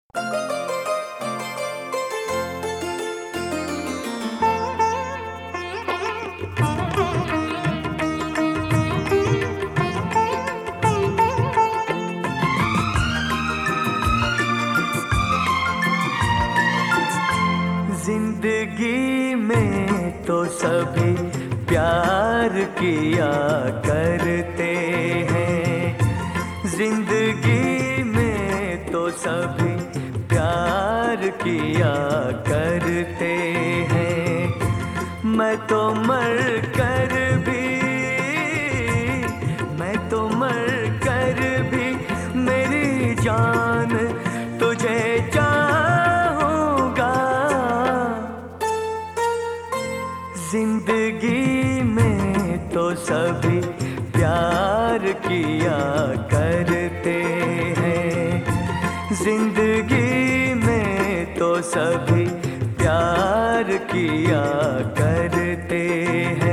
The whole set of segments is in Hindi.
जिंदगी में तो सभी प्यार किया करते हैं, जिंदगी में तो सभी प्यार किया करते हैं। मैं तो मर कर भी मेरी जान तुझे चाहूँगा। जिंदगी में तो सभी प्यार किया करते हैं, जिंदगी में तो सभी प्यार किया करते हैं।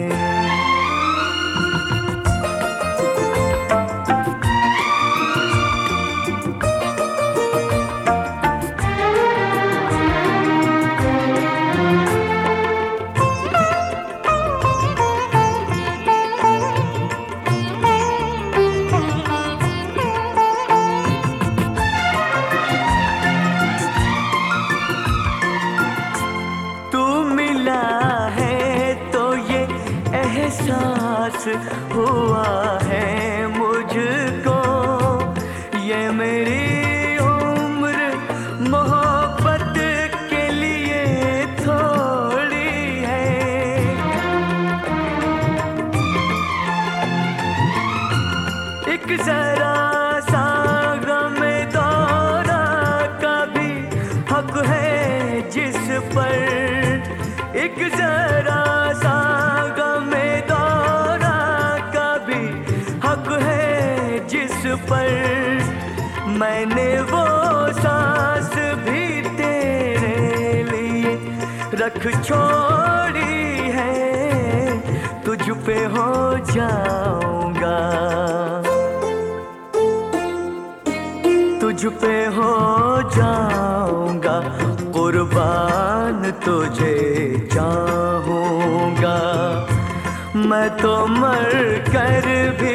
एहसास हुआ है मुझको, ये मेरी उम्र मोहब्बत के लिए थोड़ी है। एक जरा सा गम दौरा का भी हक है जिस पर, एक जरा सा पर मैंने वो सांस भी तेरे लिए रख छोड़ी है, तुझ पे हो जाऊंगा, तुझ पे हो जाऊंगा, कुर्बान तुझे चाहूंगा। मैं तो मर कर भी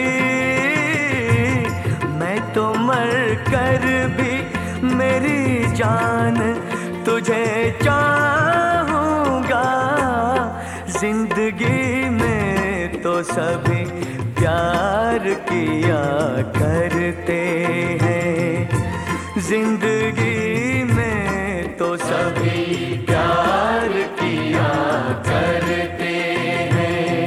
मेरी जान तुझे चाहूँगा। जिंदगी में तो सभी प्यार किया करते हैं, जिंदगी में तो सभी प्यार किया करते हैं।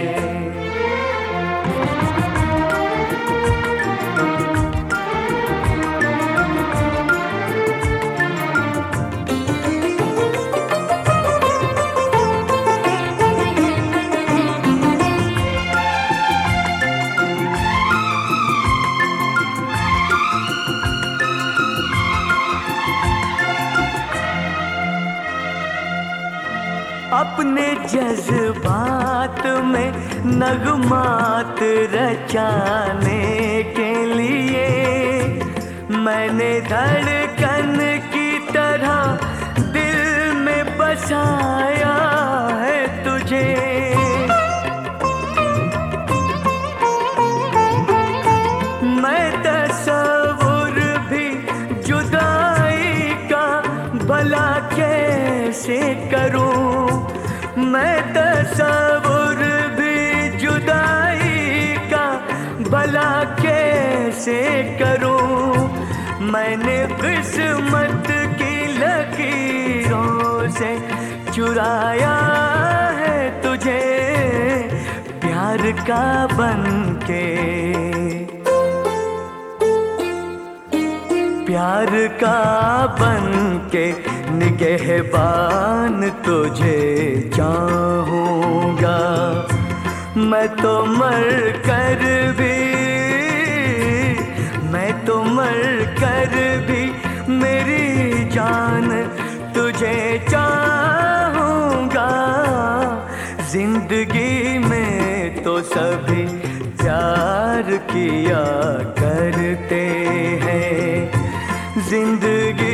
अपने जज्बात में नगमात रचाने के लिए मैंने धड़कन की तरह दिल में बसाया है तुझे। मैं तस्वुर भी जुदाई का भला कैसे करूं, मैं तस्वुर भी जुदाई का भला कैसे करूं। मैंने किस्मत की लकीरों से चुराया है तुझे, प्यार का बनके, प्यार का बनके निगहबान तुझे चाहूँगा। मैं तो मर कर भी मेरी जान तुझे चाहूँगा। जिंदगी में तो सभी प्यार किया करते हैं, जिंदगी